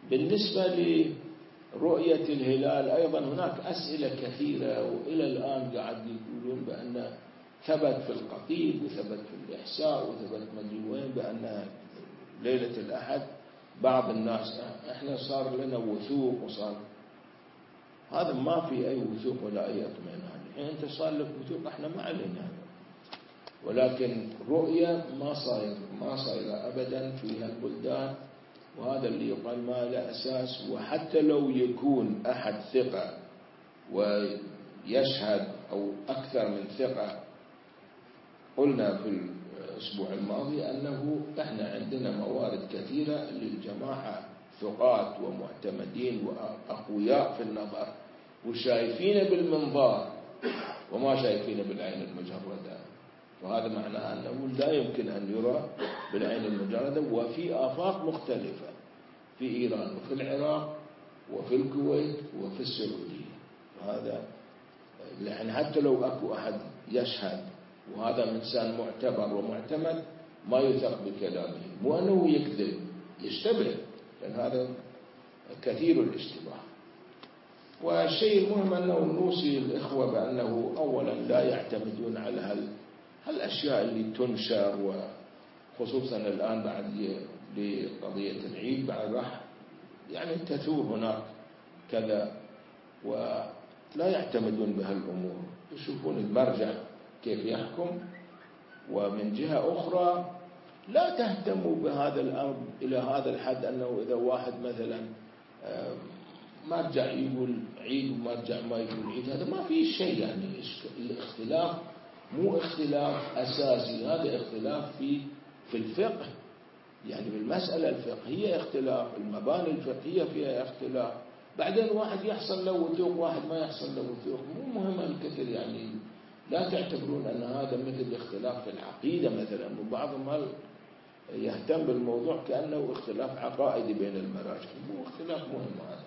بالنسبة لرؤية الهلال أيضا هناك أسئلة كثيرة، وإلى الآن قاعد يقولون بأن ثبت في القطيب وثبت في الإحساء وثبت مدري وين بأن ليلة الأحد. بعض الناس احنا صار لنا وثوق وصار هذا، ما في أي وثوق ولا أي اطمئنان. يعني أنت صار لك وثوق، احنا ما علينا، ولكن رؤية ما صايرة أبدا في هالبلدان، وهذا اللي يقال ما له أساس. وحتى لو يكون أحد ثقة ويشهد أو أكثر من ثقة، قلنا في الأسبوع الماضي أنه إحنا عندنا موارد كثيرة للجماعة ثقات ومعتمدين وأقوياء في النظر وشايفين بالمنظار وما شايفين بالعين المجردة، وهذا معناه أنه لا يمكن أن يرى بالعين المجردة. وفي آفاق مختلفة في إيران وفي العراق وفي الكويت وفي السعودية، وهذا لأن حتى لو أكو أحد يشهد وهذا إنسان معتبر ومعتمد ما يثق بكلامه، مو أنه يكذب، يشتبه، لأن هذا كثير الاشتباه. والشيء المهم أنه نوصي الإخوة بأنه أولا لا يعتمدون على هالأشياء اللي تنشر، وخصوصا الآن بعد لقضية العيد بعد راح يعني تثور هناك كذا، ولا يعتمدون بهالأمور، يشوفون المرجع كيف يحكم. ومن جهة أخرى لا تهتموا بهذا الأمر إلى هذا الحد أنه إذا واحد مثلا مرجع يقول عيد ومرجع ما يقول عيد، هذا ما فيه شيء. يعني الاختلاف مو اختلاف أساسي، هذا اختلاف في الفقه، يعني بالمسألة الفقهية اختلاف، المباني الفقهية فيها اختلاف. بعدين واحد يحصل له وثوق واحد ما يحصل له وثوق، مو مهم الكثير. يعني لا تعتبرون أن هذا مثل اختلاف في العقيدة مثلا، وبعضهم يهتم بالموضوع كأنه اختلاف عقائدي بين المراجع، مو اختلاف مهم هذا.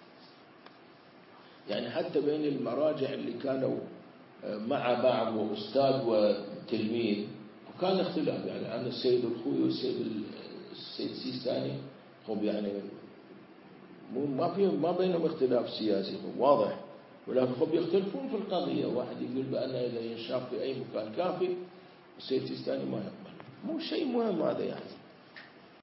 يعني حتى بين المراجع اللي كانوا مع بعض وأستاذ وتلميذ وكان اختلاف، يعني عن السيد الخوي والسيد السيستاني، هم يعني ما بينهم اختلاف سياسي واضح، ولكن هم يختلفون في القضية. واحد يقول بأن إذا ينشاف في أي مكان كافي، والسيد السيستاني ما يقبل، مو شيء مهم هذا يعني.